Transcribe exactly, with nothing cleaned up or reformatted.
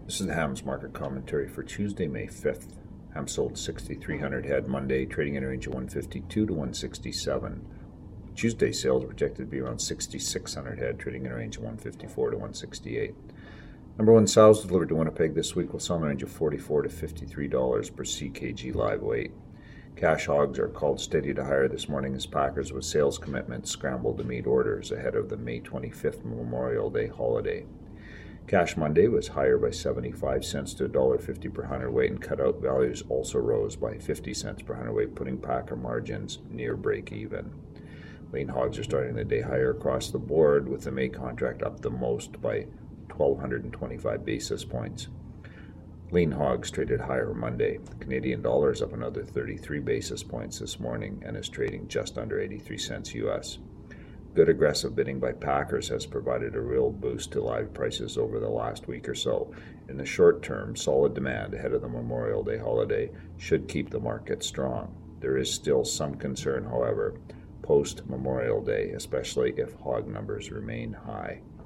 This is the Hams market commentary for Tuesday, May fifth. Hams sold sixty-three hundred head Monday, trading in a range of one fifty-two to one sixty-seven. Tuesday sales are projected to be around sixty-six hundred head, trading in a range of one fifty-four to one sixty-eight. Number one sows delivered to Winnipeg this week will sell in the range of forty-four to fifty-three dollars per C K G live weight. Cash hogs are called steady to higher this morning as packers with sales commitments scrambled to meet orders ahead of the May twenty-fifth Memorial Day holiday. Cash Monday was higher by seventy-five cents to one dollar fifty per hundredweight, and cutout values also rose by fifty cents per hundredweight, putting packer margins near break even. Lean hogs are starting the day higher across the board, with the May contract up the most by one thousand two hundred twenty-five basis points. Lean hogs traded higher Monday. The Canadian dollar is up another thirty-three basis points this morning and is trading just under eighty-three cents U S. Good aggressive bidding by packers has provided a real boost to live prices over the last week or so. In the short term, solid demand ahead of the Memorial Day holiday should keep the market strong. There is still some concern, however, post-Memorial Day, especially if hog numbers remain high.